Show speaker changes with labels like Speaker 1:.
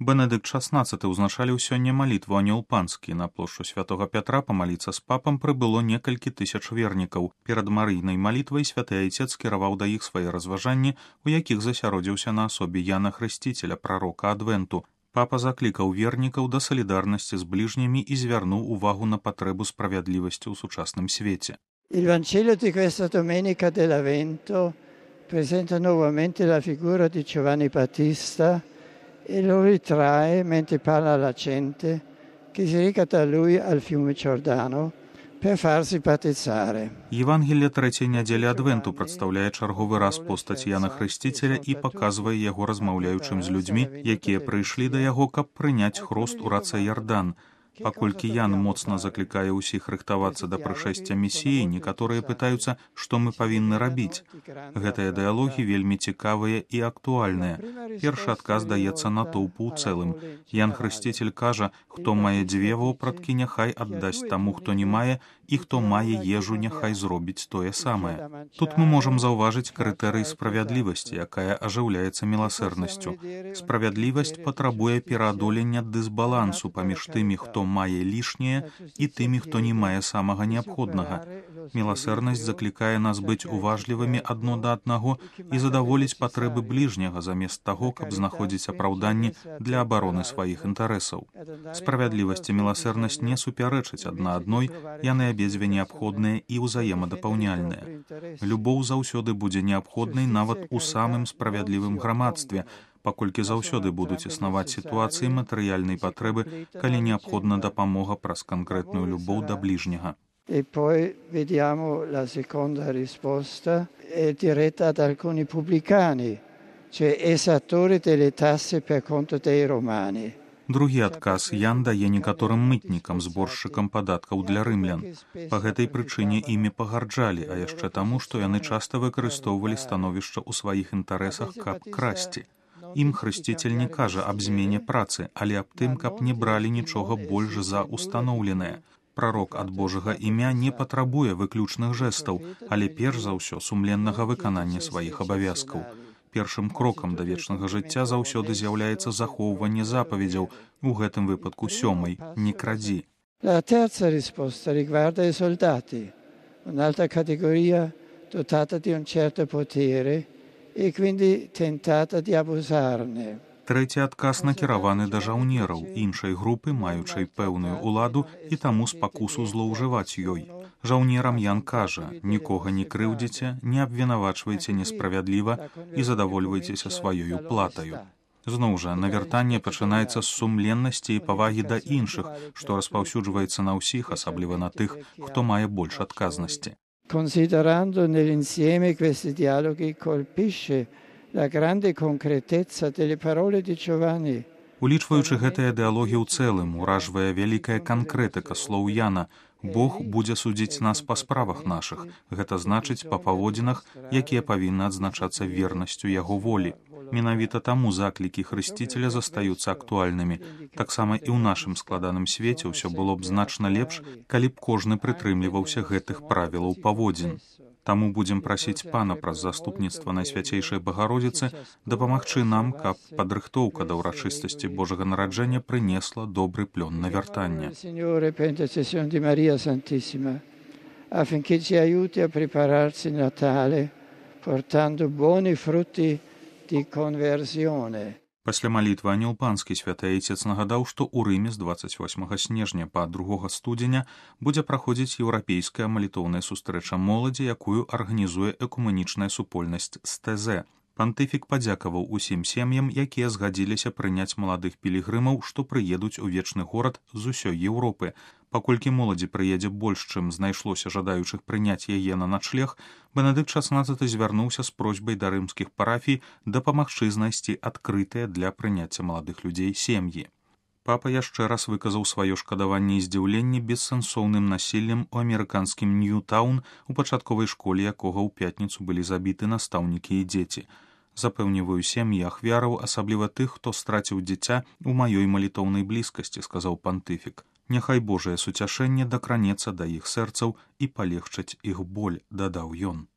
Speaker 1: Бенедыкт XVI ўзначаліў сёння малітву анёл панскі. На плошчу святога Пятра памаліцца з папам прыбыло некалькі тысяч вернікаў. Перад марыйнай малітвай святы айцец скіраваў да іх свае разважанні, у якіх засяродзіўся на асобе Яна Хрысціцеля, прарока Адвенту. Папа заклікаў вернікаў да салідарнасці з бліжнімі і звярнуў увагу на патрэбу справядлівасці ў сучасным свеце.
Speaker 2: Il Vangelo di questa domenica dell'Avvento presenta nuovamente la figura di Giovanni Battista e lo ritrae mentre parla alla gente che si reca da lui al fiume Giordano per farsi battezzare.
Speaker 1: Евангелие трэцяй нядзелі Адвенту прадстаўляе чарговы раз постаць Яна Хрысціцеля і паказвае яго размаўляючым з людзьмі, якія прыйшлі да яго, каб прыняць хрост у рацэ Ярдан. Паколькі Ян моцна заклікае ўсіх рыхтавацца да прышэсця Месіі, некаторыя пытаюцца, што мы павінны рабіць. Гэтыя дыялогі вельмі цікавыя і актуальныя. Першы адказ даецца натоўпу ў цэлым. Ян Хрысціцель кажа, хто мае дзве вопраткі, няхай аддасць таму, хто не мае, і хто мае ежу, няхай зробіць тое самае. Тут мы можам заўважыць крытэрый справядлівасці, якая ажыўляецца міласэрнасцю. Справядлівасць патрабуе пераадолення дысбалансу паміж тымі, хто мае лішняе, і тымі, хто не мае самага неабходнага. Міласэрнасць заклікае нас быць уважлівымі адно да аднаго і задаволіць патрэбы бліжняга замест таго, каб знаходзіць апраўданні для абароны сваіх інтарэсаў. Справядлівасць і міласэрнасць не супярэчаць адна адной, яны абедзве неабходныя і ўзаемадапаўняльныя. Любоў заўсёды будзе неабходнай нават у самым справядлівым грамадстве, паколькі заўсёды будуць існаваць сітуацыі матэрыяльнай патрэбы, калі неабходна дапамога праз канкрэтную любоў да бліжняга.
Speaker 2: E poi vediamo la seconda risposta è diretta ad alcuni pubblicani, cioè esattori delle tasse per conto dei romani.
Speaker 1: Другі адказ Ян дае некаторым мытнікам, зборшчыкам падаткаў для рымлян. Па гэтай прычыне імі пагарджалі, а яшчэ таму, што яны часта выкарыстоўвалі становішча ў сваіх інтарэсах, каб красці. Ім Хрысціцель не кажа аб змене працы, але аб тым, каб не бралі нічога больш за устаноўленае. Прарок ад Божага імя не патрабуе выключных жэстаў, але перш за ўсё сумленнага выканання сваіх абавязкаў. Першым крокам да вечнага жыцця заўсёды з'яўляецца захоўванне запаведзяў, у гэтым выпадку 7-й «Не крадзі».
Speaker 2: La terza risposta riguarda i soldati, un'altra categoria dotata di un certo potere e quindi tentata di abusarne.
Speaker 1: Трэці адказ накіраваны да жаўнераў, іншай групы, маючай пэўную ўладу і таму спакусу злоўжываць ёй. Жаўнерам Ян кажа, нікога не крыўдзіце, не абвінавачвайце несправядліва і задавольвайцеся сваёю платаю. Зноў жа, навяртанне пачынаецца з сумленнасці і павагі да іншых, што распаўсюджваецца на ўсіх, асабліва на тых, хто мае больш адказнасці.
Speaker 2: Considerando nell'insieme questi dialoghi colpisce la grande concretezza delle parole di Giovanni.
Speaker 1: Улічваючы гэтыя дыалогі ў цэлым, уражвае вялікая канкрэтыка слоў Яна. Бог будзе судзіць нас па справах нашых. Гэта значыць па паводзінах, якія павінны адзначацца вернасцю яго волі. Менавіта таму заклікі Хрысціцеля застаюцца актуальнымі. Таксама і ў нашым складаным свеце ўсё было б значна лепш, калі б кожны прытрымліваўся гэтых правілаў паводзін. Таму будзем прасіць Пана праз заступніцтва Найсвяцейшай Багародзіцы дапамагчы нам, каб падрыхтоўка да ўрачыстасці Божага нараджэння прынесла добры плён навяртання.
Speaker 2: Signore, per intercessione di Maria Santissima, affinché ci aiuti a prepararsi il Natale, portando buoni frutti di conversione.
Speaker 1: Пасля малітвы анёл панскі святы айцец нагадаў, што ў Рыме з 28 снежня па 2 студзеня будзе праходзіць еўрапейская малітоўная сустрэча моладзі, якую арганізуе экумэнічная супольнасць з ТЗ. Пантыфік падзякаваў усім сем'ям, якія згадзіліся прыняць маладых пілігрымаў, што прыедуць у вечны горад з усёй Еўропы. Паколькі моладзі прыедзе больш, чым знайшлося жадаючых прыняць яе на начлег, Бенедыкт XVI звярнуўся з просьбай да рымскіх парафій дапамагчы знайсці адкрытыя для прыняцця маладых людзей сем'і. Папа яшчэ раз выказаў сваё шкадаванне і здзіўленне бессэнсоўным насіллем у амерыканскім Ньютаун, у пачатковай школе якога ў пятніцу былі забіты настаўнікі і дзеці. Запэўніваю сем'і ахвяраў, асабліва тых, хто страціў дзіця у маёй малітоўнай блізкасці, сказаў пантыфік. Няхай Божае суцяшэнне дакранецца да іх сэрцаў і палегчыць іх боль, дадаў ён.